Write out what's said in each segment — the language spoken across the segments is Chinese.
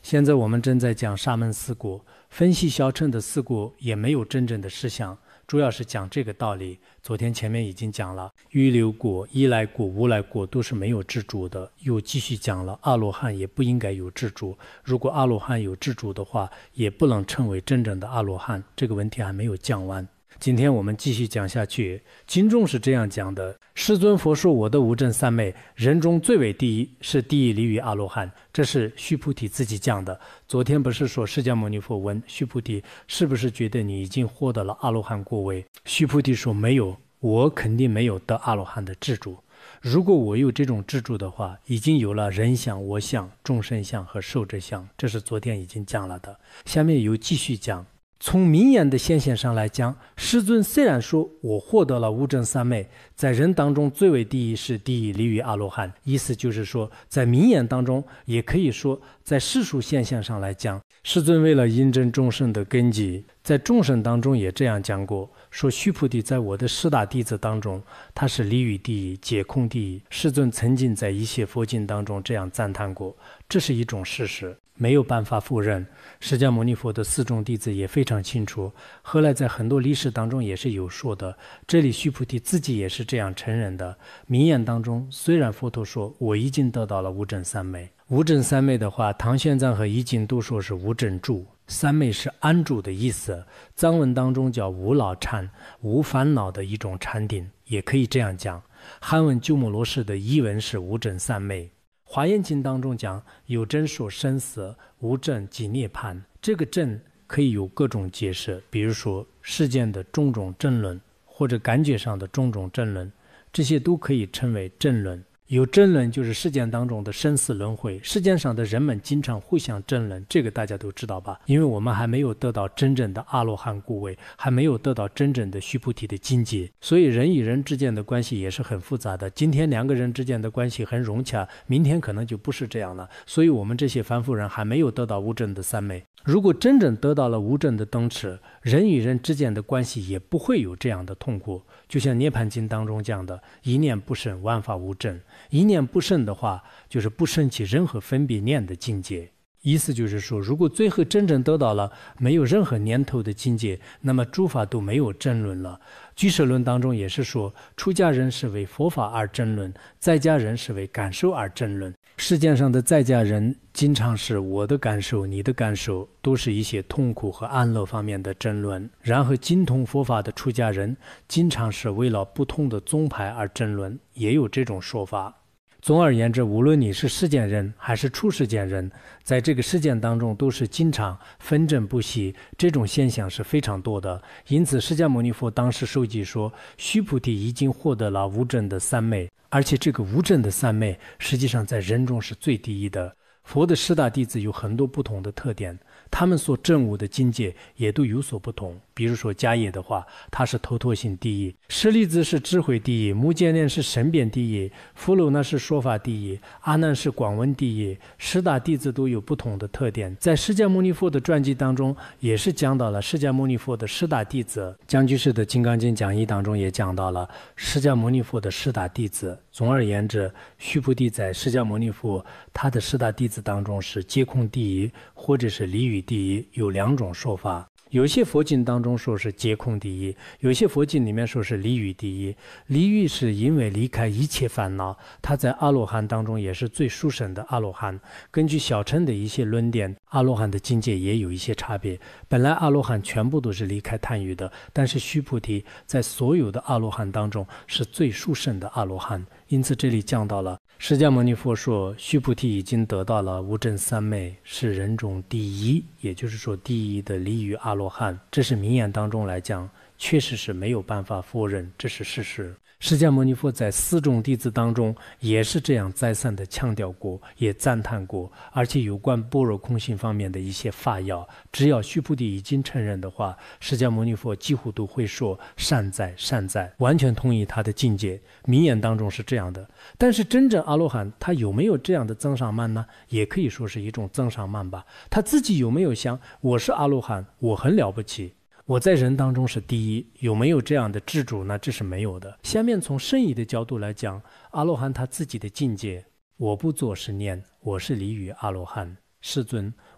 现在我们正在讲沙门四果，分析小乘的四果也没有真正的实相，主要是讲这个道理。昨天前面已经讲了，预流果、依来果、无来果都是没有执着的，又继续讲了阿罗汉也不应该有执着，如果阿罗汉有执着的话，也不能称为真正的阿罗汉。这个问题还没有讲完。今天我们继续讲下去，经中是这样讲的：世尊佛说，我的无证三昧，人中最为第一，是第一离于阿罗汉。这是须菩提自己讲的。昨天不是说释迦牟尼佛问须菩提，是不是觉得你已经获得了阿罗汉果位？须菩提说没有，我肯定没有得阿罗汉的执着。如果我有这种执着的话，已经有了人相、我相、众生相和寿者相，这是昨天已经讲了的。下面又继续讲。从名言的现象上来讲，世尊虽然说我获得了无证三昧，在人当中最为第一，是第一离于阿罗汉。意思就是说，在名言当中，也可以说在世俗现象上来讲，世尊为了印证众生的根基，在众生当中也这样讲过，说须菩提在我的十大弟子当中，他是离于第一，解空第一。世尊曾经在一些佛经当中这样赞叹过，这是一种事实，没有办法否认。释迦牟尼佛的四众弟子也非常清楚，后来在很多历史当中也是有说的，这里须菩提自己也是这样承认的。名言当中，虽然佛陀说我已经得到了无证三昧，无证三昧的话，唐玄奘和易经都说是无证住，三昧是安住的意思，藏文当中叫无老禅，无烦恼的一种禅定，也可以这样讲。汉文鸠摩罗什的译文是无证三昧。华严经当中讲，有证说生死，无证即涅槃。这个证可以有各种解释，比如说世间的种种争论，或者感觉上的种种争论，这些都可以称为争论。有争论就是世间当中的生死轮回，世间上的人们经常互相争论，这个大家都知道吧？因为我们还没有得到真正的阿罗汉果位，还没有得到真正的须菩提的境界，所以人与人之间的关系也是很复杂的。今天两个人之间的关系很融洽，明天可能就不是这样了。所以我们这些凡夫人还没有得到无证的三昧。如果真正得到了无证的灯持，人与人之间的关系也不会有这样的痛苦。就像涅槃经当中讲的，一念不生，万法无证。一念不生的话，就是不生起任何分别念的境界。意思就是说，如果最后真正得到了没有任何念头的境界，那么诸法都没有争论了。俱舍论当中也是说，出家人是为佛法而争论，在家人是为感受而争论。世界上的在家人经常是我的感受、你的感受，都是一些痛苦和安乐方面的争论。然后精通佛法的出家人经常是为了不同的宗派而争论，也有这种说法。总而言之，无论你是世间人还是出世间人，在这个世间当中都是经常纷争不息，这种现象是非常多的。因此释迦牟尼佛当时授记说，须菩提已经获得了无证的三昧，而且这个无证的三昧实际上在人中是最第一的。佛的十大弟子有很多不同的特点，他们所证悟的境界也都有所不同。比如说迦叶的话，他是头陀性第一；舍利子是智慧第一；目犍连是神变第一；富楼那是说法第一；阿难是广闻第一。十大弟子都有不同的特点。在释迦牟尼佛的传记当中，也是讲到了释迦牟尼佛的十大弟子。江居士的《金刚经》讲义当中也讲到了释迦牟尼佛的十大弟子。总而言之，须菩提在释迦牟尼佛他的十大弟子当中是皆空第一，或者是离欲第一，有两种说法。有些佛经当中说是皆空第一，有些佛经里面说是离欲第一。离欲是因为离开一切烦恼，他在阿罗汉当中也是最殊胜的阿罗汉。根据小乘的一些论点，阿罗汉的境界也有一些差别。本来阿罗汉全部都是离开贪欲的，但是须菩提在所有的阿罗汉当中是最殊胜的阿罗汉。因此这里讲到了释迦牟尼佛说，须菩提已经得到了无证三昧，是人中第一，也就是说第一的离欲阿罗汉。这是名言当中来讲，确实是没有办法否认，这是事实。释迦牟尼佛在四众弟子当中也是这样再三的强调过，也赞叹过，而且有关般若空性方面的一些法要，只要须菩提已经承认的话，释迦牟尼佛几乎都会说善哉善哉，完全同意他的境界。名言当中是这样的。但是真正阿罗汉他有没有这样的增上慢呢？也可以说是一种增上慢吧。他自己有没有想我是阿罗汉，我很了不起，我在人当中是第一，有没有这样的执着呢？这是没有的。下面从圣义的角度来讲，阿罗汉他自己的境界，我不作是念，我是离于阿罗汉。世尊，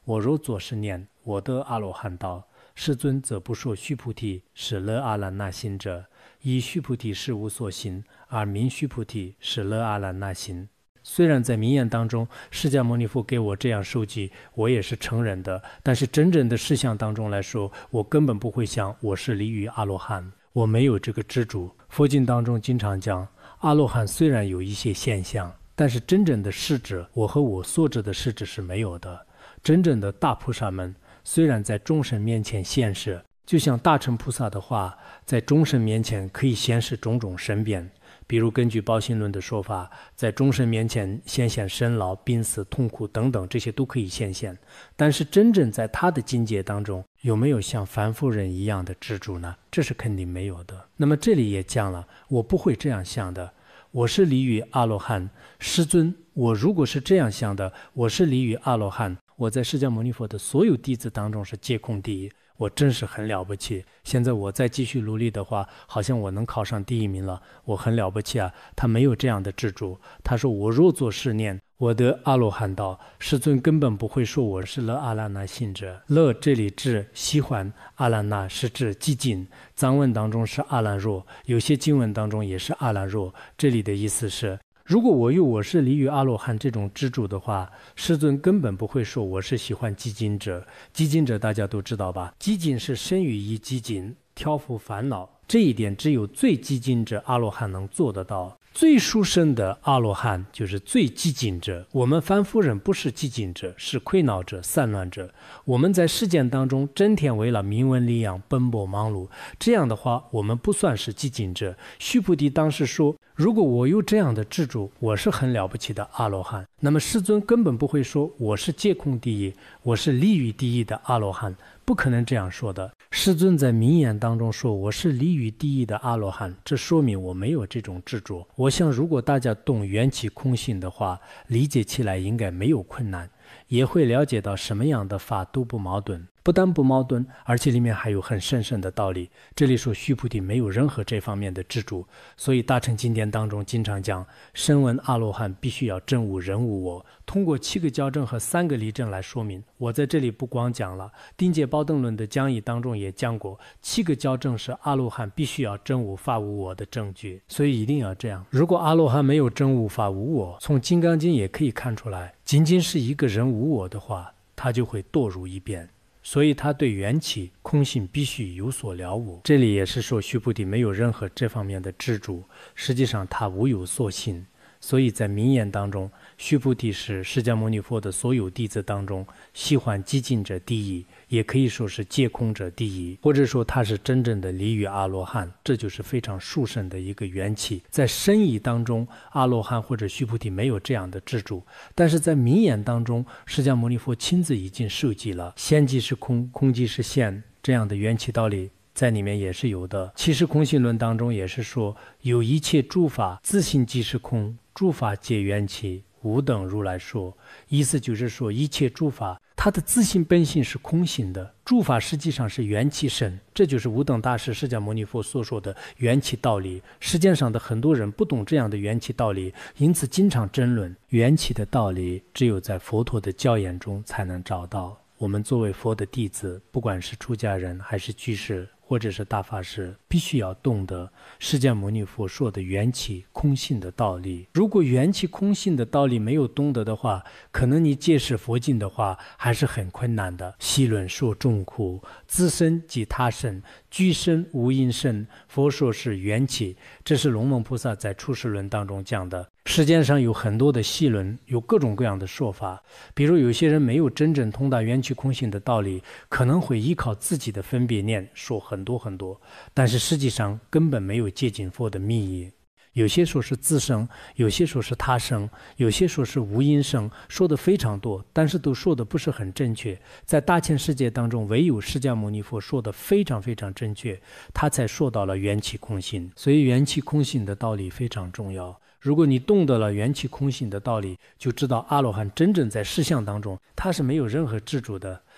我若作是念，我得阿罗汉道。世尊则不说须菩提是勒阿兰那心者，以须菩提是无所行，而名须菩提是勒阿兰那心。虽然在名言当中，释迦牟尼佛给我这样授记，我也是承认的，但是真正的事项当中来说，我根本不会想我是离于阿罗汉，我没有这个知足。佛经当中经常讲，阿罗汉虽然有一些现象，但是真正的势质，我和我所知的势质是没有的。真正的大菩萨们，虽然在众生面前现世，就像大乘菩萨的话，在众生面前可以显示种种身变。比如根据宝心论的说法，在众生面前显现生老病死痛苦等等，这些都可以显现。但是真正在他的境界当中，有没有像凡夫人一样的执着呢？这是肯定没有的。那么这里也讲了，我不会这样想的，我是离于阿罗汉。师尊，我如果是这样想的，我是离于阿罗汉，我在释迦牟尼佛的所有弟子当中是皆空第一，我真是很了不起。现在我再继续努力的话，好像我能考上第一名了，我很了不起啊。他没有这样的执着，他说我若作是念，我得阿罗汉道。世尊根本不会说我是勒阿兰那信者。勒这里指喜欢，阿兰那是指寂静，藏文当中是阿兰若，有些经文当中也是阿兰若。这里的意思是，如果我有我是离于阿罗汉这种执着的话，世尊根本不会说我是喜欢寂静者。寂静者大家都知道吧？寂静是生于一寂静，调伏烦恼，这一点只有最寂静者阿罗汉能做得到。最殊胜的阿罗汉就是最寂静者。我们凡夫人不是寂静者，是溃恼者、散乱者。我们在世间当中整天为了名闻利养奔波忙碌，这样的话我们不算是寂静者。须菩提当时说，如果我有这样的执着，我是很了不起的阿罗汉。那么世尊根本不会说我是皆空第一，我是离于第一的阿罗汉，不可能这样说的。世尊在名言当中说我是离于第一的阿罗汉，这说明我没有这种执着。我想如果大家懂缘起空性的话，理解起来应该没有困难，也会了解到什么样的法都不矛盾。不但不矛盾，而且里面还有很深深的道理。这里说须菩提没有任何这方面的执着，所以大乘经典当中经常讲，声闻阿罗汉必须要证悟人无我，通过7个教证和3个例证来说明。我在这里不光讲了，定解宝灯论的讲义当中也讲过，7个教证是阿罗汉必须要证悟法无我的证据，所以一定要这样。如果阿罗汉没有证悟法无我，从金刚经也可以看出来，仅仅是一个人无我的话，他就会堕入一边。所以他对缘起空性必须有所了悟。这里也是说须菩提没有任何这方面的执着，实际上他无有所信。所以在名言当中，须菩提是释迦牟尼佛的所有弟子当中喜欢寂静者第一，也可以说是皆空者第一，或者说他是真正的离于阿罗汉，这就是非常殊胜的一个缘起。在深义当中，阿罗汉或者须菩提没有这样的执着，但是在名言当中，释迦牟尼佛亲自已经授记了现即是空，空即是现这样的缘起道理，在里面也是有的。其实空性论当中也是说，有一切诸法自性即是空，诸法皆缘起，无等如来说。意思就是说，一切诸法它的自性本性是空性的，诸法实际上是缘起生，这就是无等大师释迦牟尼佛所说的缘起道理。世界上的很多人不懂这样的缘起道理，因此经常争论缘起的道理，只有在佛陀的教言中才能找到。我们作为佛的弟子，不管是出家人还是居士或者是大法师，必须要懂得释迦牟尼佛说的缘起空性的道理。如果缘起空性的道理没有懂得的话，可能你解释佛经的话还是很困难的。细论说众苦，自身即他身，居身无因身，佛说是缘起，这是龙蒙菩萨在出世论当中讲的。世间上有很多的细论，有各种各样的说法。比如有些人没有真正通达缘起空性的道理，可能会依靠自己的分别念说很多很多，但是实际上根本没有接近佛的密意。有些说是自生，有些说是他生，有些说是无因生，说的非常多，但是都说的不是很正确。在大千世界当中，唯有释迦牟尼佛说的非常非常正确，他才说到了缘起空性。所以缘起空性的道理非常重要。如果你懂得了缘起空性的道理，就知道阿罗汉真正在实相当中他是没有任何执着的，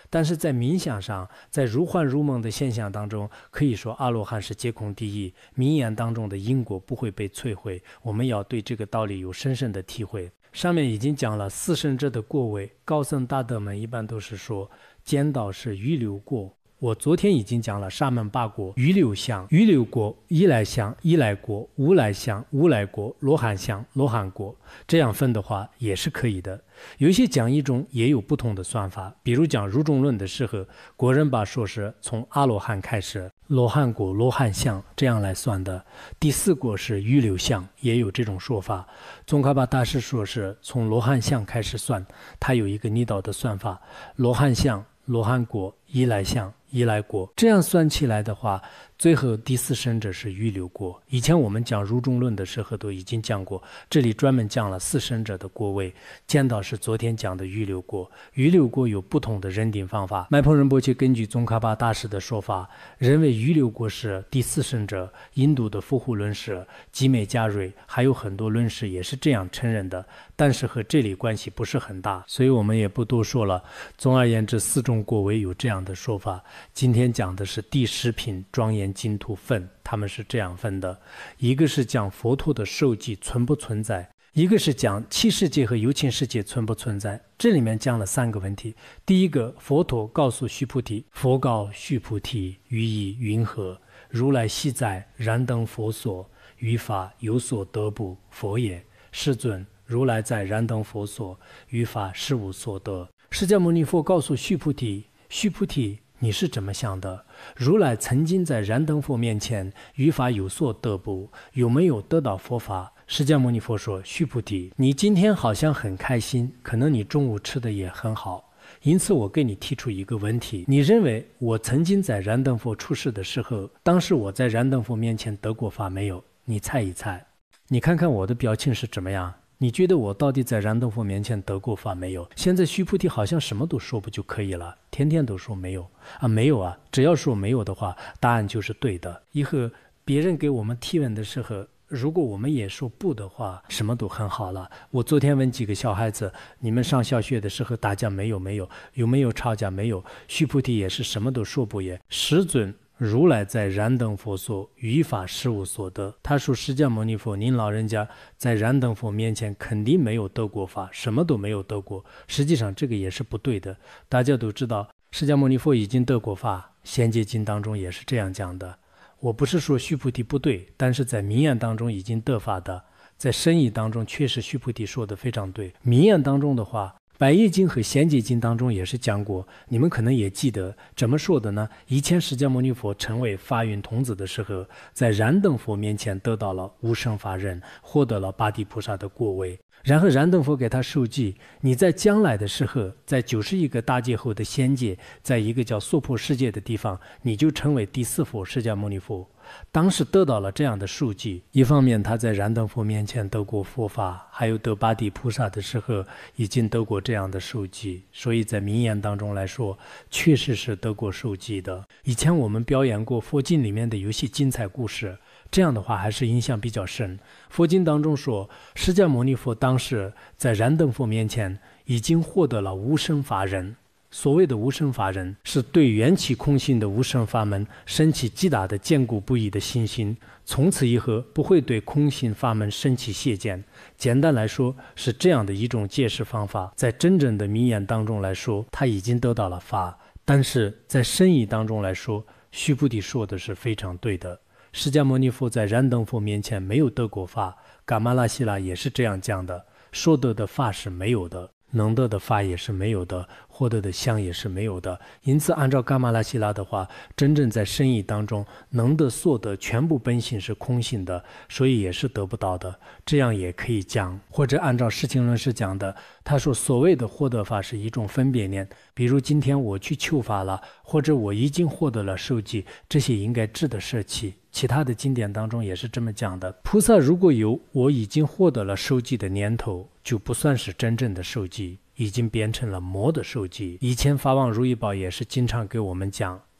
但是在冥想上，在如幻如梦的现象当中，可以说阿罗汉是皆空第一，名言当中的因果不会被摧毁，我们要对这个道理有深深的体会。上面已经讲了四圣者的过位，高僧大德们一般都是说颠倒是余流过。我昨天已经讲了沙门八果，余流相、余流果、依来相、依来果、无来相、无来果、罗汉相、罗汉果，这样分的话也是可以的。有一些讲义中也有不同的算法，比如讲如中论的时候，国人把说是从阿罗汉开始，罗汉果、罗汉相这样来算的。第四果是余流相，也有这种说法。宗喀巴大师说是从罗汉相开始算，他有一个逆道的算法，罗汉相、罗汉果、依来相、依来果，这样算起来的话，最后第四圣者是余流果。以前我们讲如中论的时候都已经讲过，这里专门讲了四圣者的果位。见到是昨天讲的余流果，余流果有不同的认定方法。麦彭仁波切根据宗喀巴大师的说法，认为余流果是第四圣者。印度的伏护论师吉美加瑞还有很多论师也是这样承认的，但是和这里关系不是很大，所以我们也不多说了。总而言之，四种果位有这样的说法。今天讲的是第10品庄严净土分，他们是这样分的：一个是讲佛陀的受记存不存在，一个是讲七世界和有情世界存不存在。这里面讲了3个问题。第一个，佛陀告诉须菩提，佛告须菩提，于意云何？如来昔在燃灯佛所，于法有所得不？佛也。世尊，如来在燃灯佛所，于法是无所得。释迦牟尼佛告诉须菩提，须菩提，你是怎么想的？如来曾经在燃灯佛面前，于法有所得不？有没有得到佛法？释迦牟尼佛说，须菩提，你今天好像很开心，可能你中午吃的也很好，因此我给你提出一个问题，你认为我曾经在燃灯佛出世的时候，当时我在燃灯佛面前得过法没有？你猜一猜，你看看我的表情是怎么样？你觉得我到底在燃灯佛面前得过法没有？现在须菩提好像什么都说不就可以了，天天都说没有啊，没有啊，只要说没有的话，答案就是对的。以后别人给我们提问的时候，如果我们也说不的话，什么都很好了。我昨天问几个小孩子，你们上小学的时候打架没有？有没有吵架？没有。须菩提也是什么都说不也。世尊，如来在燃灯佛所，于法是无所得。他说，释迦牟尼佛，您老人家在燃灯佛面前肯定没有得过法，什么都没有得过。实际上这个也是不对的。大家都知道，释迦牟尼佛已经得过法，贤劫经当中也是这样讲的。我不是说须菩提不对，但是在名言当中已经得法的，在深义当中确实须菩提说的非常对。名言当中的话，百业经和贤劫经当中也是讲过，你们可能也记得怎么说的呢？以前释迦牟尼佛成为法云童子的时候，在燃灯佛面前得到了无生法忍，获得了八地菩萨的果位。然后燃灯佛给他授记，你在将来的时候，在91个大劫后的仙界，在一个叫娑婆世界的地方，你就成为第4佛释迦牟尼佛。当时得到了这样的授记，一方面他在燃灯佛面前得过佛法，还有得八地菩萨的时候已经得过这样的授记，所以在名言当中来说，确实是得过授记的。以前我们表演过佛经里面的有些精彩故事，这样的话还是印象比较深。佛经当中说，释迦牟尼佛当时在燃灯佛面前已经获得了无生法忍。所谓的无生法忍，是对缘起空性的无生法门升起极大的坚固不移的信心，从此以后不会对空性法门升起懈见。简单来说，是这样的一种解释方法。在真正的名言当中来说，他已经得到了法，但是在深义当中来说，须菩提说的是非常对的。释迦牟尼佛在燃灯佛面前没有得过法，噶玛拉希拉也是这样讲的，说得的法是没有的，能得的法也是没有的，获得的相也是没有的。因此按照噶玛拉希拉的话，真正在深义当中，能得所得全部本性是空性的，所以也是得不到的。这样也可以讲。或者按照释经论师讲的，他说所谓的获得法是一种分别念，比如今天我去求法了，或者我已经获得了受记，这些应该值得舍弃。其他的经典当中也是这么讲的。菩萨如果有我已经获得了受记的念头，就不算是真正的受记，已经变成了魔的受记。以前法王如意宝也是经常给我们讲，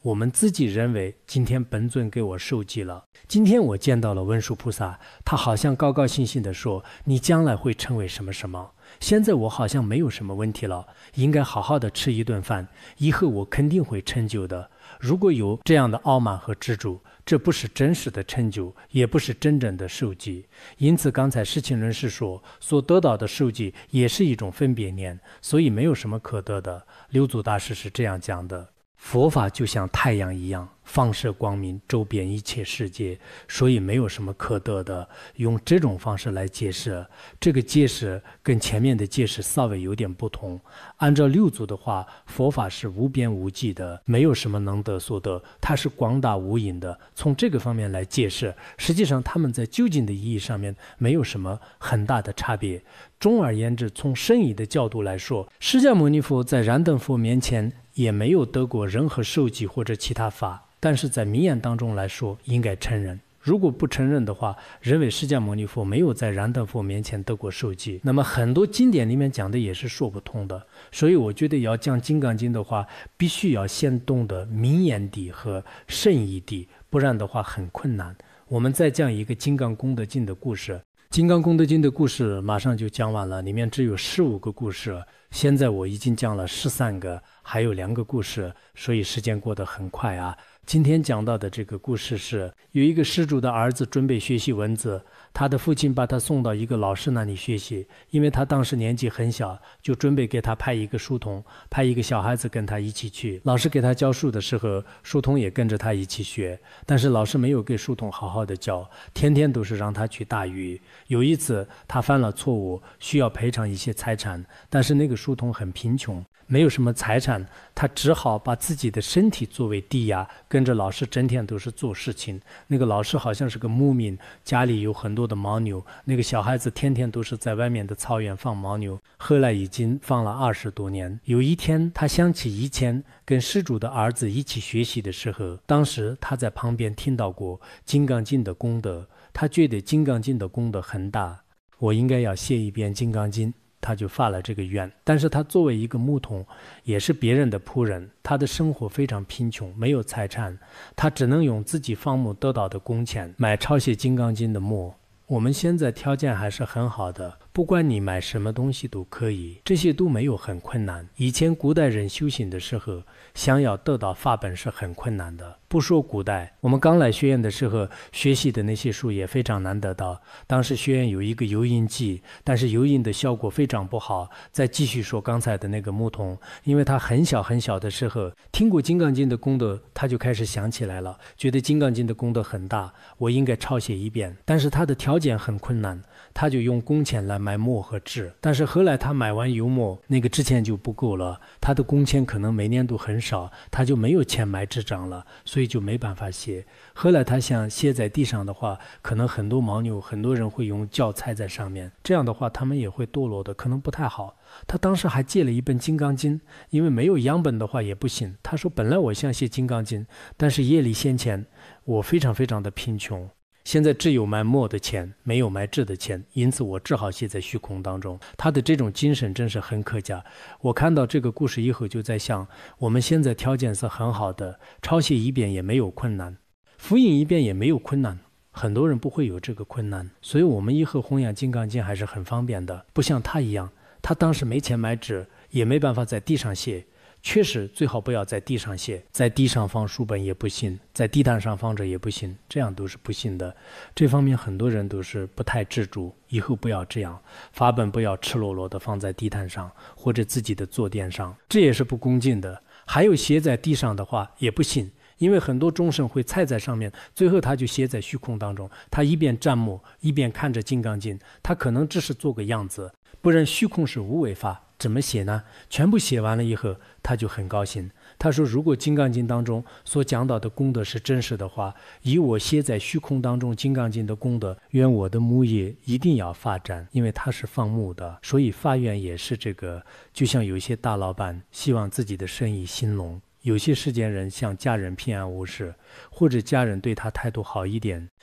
我们自己认为今天本尊给我受记了。今天我见到了文殊菩萨，他好像高高兴兴地说，你将来会成为什么什么。现在我好像没有什么问题了，应该好好的吃一顿饭，以后我肯定会成就的。如果有这样的傲慢和执着，这不是真实的成就，也不是真正的受记。因此刚才释亲人士说，所得到的受记也是一种分别念，所以没有什么可得的。六祖大师是这样讲的，佛法就像太阳一样，放射光明，周遍一切世界，所以没有什么可得的。用这种方式来解释，这个解释跟前面的解释稍微有点不同。按照六祖的话，佛法是无边无际的，没有什么能得所得，它是广大无垠的。从这个方面来解释，实际上他们在究竟的意义上面没有什么很大的差别。总而言之，从深义的角度来说，释迦牟尼佛在燃灯佛面前也没有得过任何受记或者其他法，但是在名言当中来说应该承认。如果不承认的话，认为释迦牟尼佛没有在燃灯佛面前得过受记，那么很多经典里面讲的也是说不通的。所以我觉得要讲《金刚经》的话，必须要先懂得名言谛和深义谛，不然的话很困难。我们再讲一个金刚功德经的故事。金刚功德经的故事马上就讲完了，里面只有15个故事，现在我已经讲了13个，还有2个故事，所以时间过得很快啊。今天讲到的这个故事是，有一个施主的儿子准备学习文字，他的父亲把他送到一个老师那里学习，因为他当时年纪很小，就准备给他派一个书童，派一个小孩子跟他一起去。老师给他教书的时候，书童也跟着他一起学，但是老师没有给书童好好的教，天天都是让他去打鱼。有一次他犯了错误，需要赔偿一些财产，但是那个书童很贫穷，没有什么财产，他只好把自己的身体作为抵押，跟着老师整天都是做事情。那个老师好像是个牧民，家里有很多的牦牛，那个小孩子天天都是在外面的草原放牦牛，后来已经放了20多年。有一天他想起以前跟施主的儿子一起学习的时候，当时他在旁边听到过《金刚经》的功德，他觉得《金刚经》的功德很大，我应该要写一遍《金刚经》，他就发了这个愿。但是他作为一个牧童，也是别人的仆人，他的生活非常贫穷，没有财产，他只能用自己放牧得到的工钱买抄写《金刚经》的墨。我们现在条件还是很好的，不管你买什么东西都可以，这些都没有很困难。以前古代人修行的时候，想要得到法本是很困难的。不说古代，我们刚来学院的时候学习的那些书也非常难得到。当时学院有一个油印机，但是油印的效果非常不好。再继续说刚才的那个牧童，因为他很小很小的时候听过《金刚经》的功德，他就开始想起来了，觉得《金刚经》的功德很大，我应该抄写一遍。但是他的条件很困难，他就用工钱来买墨和纸，但是后来他买完油墨，那个纸钱就不够了，他的工钱可能每年都很少，他就没有钱买纸张了，所以就没办法写。后来他想写在地上的话，可能很多牦牛，很多人会用脚踩在上面，这样的话他们也会堕落的，可能不太好。他当时还借了一本《金刚经》，因为没有样本的话也不行。他说本来我想写《金刚经》，但是业力现前，我非常非常的贫穷，现在只有买墨的钱，没有买纸的钱，因此我只好写在虚空当中。他的这种精神真是很可嘉。我看到这个故事以后就在想，我们现在条件是很好的，抄写一遍也没有困难，复印一遍也没有困难，很多人不会有这个困难，所以我们以后弘扬《金刚经》还是很方便的。不像他一样，他当时没钱买纸，也没办法在地上写。确实最好不要在地上写，在地上放书本也不行，在地毯上放着也不行，这样都是不行的。这方面很多人都是不太知足，以后不要这样，法本不要赤裸裸的放在地毯上或者自己的坐垫上，这也是不恭敬的。还有写在地上的话也不行，因为很多众生会踩在上面，最后他就写在虚空当中，他一边蘸墨一边看着《金刚经》，他可能只是做个样子，不然虚空是无为法，怎么写呢？全部写完了以后，他就很高兴。他说如果《金刚经》当中所讲到的功德是真实的话，以我写在虚空当中《金刚经》的功德，愿我的牧业一定要发展，因为他是放牧的，所以发愿也是这个，就像有些大老板希望自己的生意兴隆，有些世间人像家人平安无事，或者家人对他态度好一点，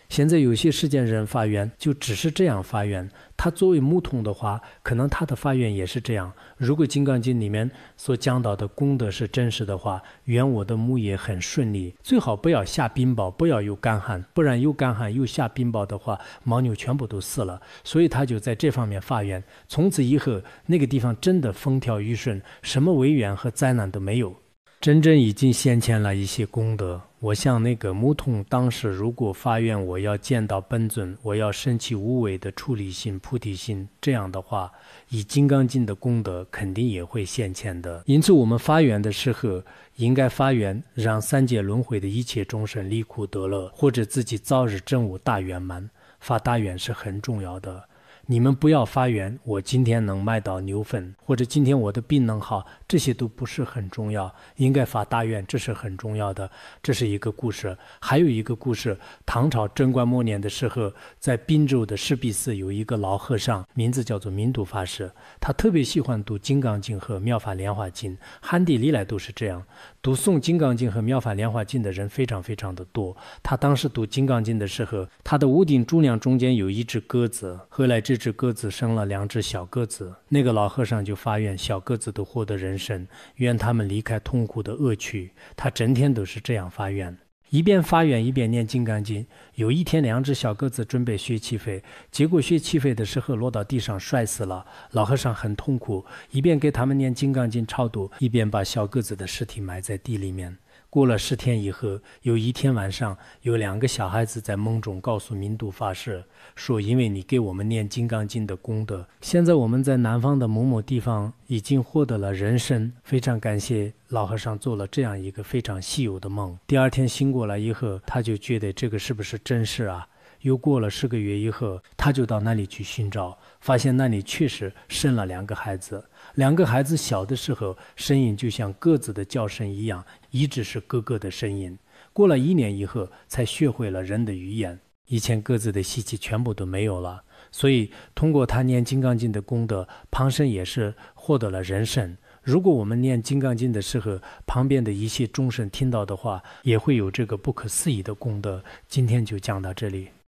现在有些世间人发愿就只是这样发愿，他作为木桶的话，可能他的发愿也是这样。如果《金刚经》里面所讲到的功德是真实的话，愿我的木业很顺利，最好不要下冰雹，不要有干旱，不然有干旱又下冰雹的话，牦牛全部都死了。所以他就在这方面发愿，从此以后那个地方真的风调雨顺，什么违缘和灾难都没有。真正已经显现了一些功德。我想那个木桶当时如果发愿我要见到本尊，我要升起无为的出离心、菩提心，这样的话，以金刚经的功德肯定也会显现的。因此我们发愿的时候，应该发愿让三界轮回的一切众生离苦得乐，或者自己早日证悟大圆满。发大愿是很重要的。你们不要发愿我今天能买到牛粪，或者今天我的病能好，这些都不是很重要，应该发大愿，这是很重要的。这是一个故事。还有一个故事，唐朝贞观末年的时候，在滨州的石壁寺有一个老和尚，名字叫做明度法师，他特别喜欢读金刚经和妙法莲华经，汉地历来都是这样，读诵金刚经和妙法莲华经的人非常非常的多。他当时读金刚经的时候，他的屋顶柱梁中间有一只鸽子，后来这只鸽子生了2只小鸽子，那个老和尚就发愿小鸽子都获得人身，愿他们离开痛苦的恶趣。他整天都是这样发愿，一边发愿一边念金刚经。有一天2只小鸽子准备学起飞，结果学起飞的时候落到地上摔死了。老和尚很痛苦，一边给他们念金刚经超度，一边把小鸽子的尸体埋在地里面。过了10天以后，有一天晚上，有2个小孩子在梦中告诉明度法师说，因为你给我们念金刚经的功德，现在我们在南方的某某地方已经获得了人身，非常感谢老和尚做了这样一个非常稀有的梦。第2天醒过来以后，他就觉得这个是不是真事啊？又过了10个月以后，他就到那里去寻找，发现那里确实生了2个孩子。2个孩子小的时候声音就像鸽子的叫声一样，一直是咯咯的声音。过了1年以后才学会了人的语言，以前鸽子的习气全部都没有了。所以通过他念金刚经的功德，旁生也是获得了人身。如果我们念金刚经的时候，旁边的一些众生听到的话，也会有这个不可思议的功德。今天就讲到这里。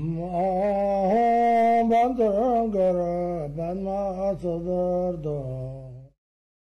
Bandara Banna Sadar